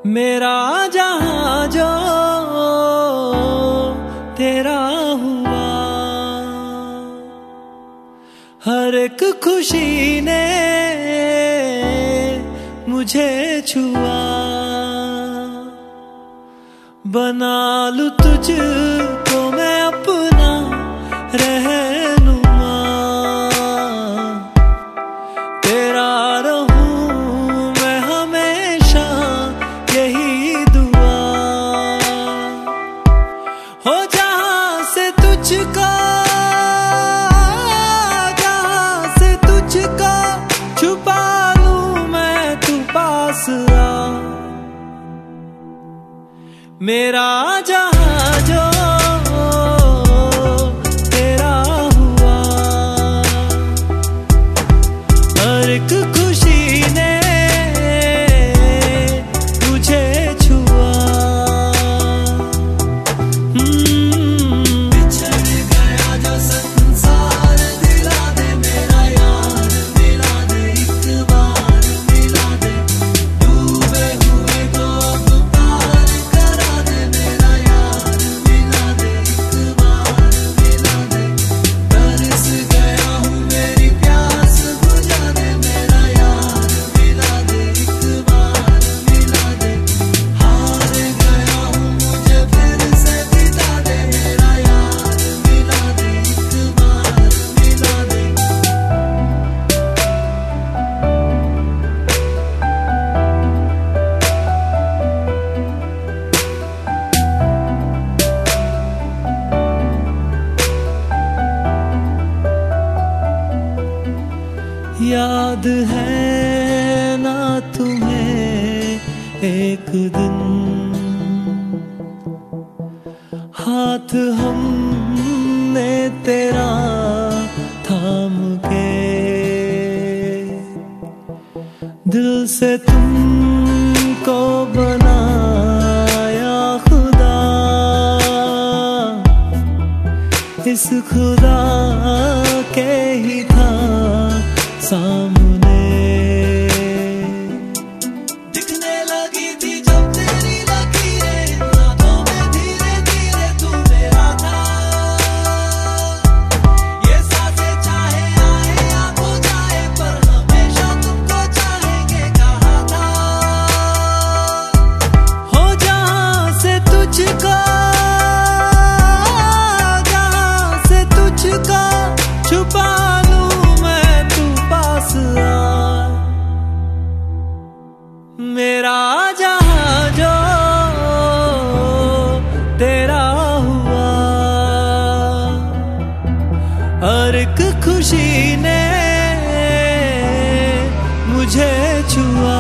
मेरा जहां जो तेरा हुआ, हर एक खुशी ने मुझे छुआ। बना लूं तुझको मैं अपना रहनुमा, तेरा रहूं मैं हमेशा यही दुआ। हो जहां से तुझको छुपा लूं मैं, तू पास आ। मेरा जहां जो तेरा हुआ, हर एक खुशी ने मुझे छुआ। बिछड़ गया जो संसार, दिला दे मेरा यार, मिला दे एक बार, मिला दे डूबे हुए को अब पार करा दे मेरा यार, मिला दे एक बार, मिला दे। तरस गया हूँ मेरी प्यास बुझा दे मेरा यार, मिला दे एक बार, मिला दे। हार गया हूँ मुझे फिर से बिता दे मेरा यार, मिला दे एक बार, मिला दे। याद है ना तुम्हें एक दिन, हाथ हमने तेरा थाम के, दिल से तुमको बनाया खुदा, इस खुदा के ही था सामने। दिखने लगी थी जब तेरी लकीरें, रातों में धीरे धीरे तू मेरा था। ये सांसें चाहे आए या बुझाए, पर हमेशा तुमको चाहेंगे कहा था। हो जहां से तुझको छुपा लूं मैं, तू पास आ। मेरा जहां जो तेरा हुआ, हर एक खुशी ने मुझे छुआ।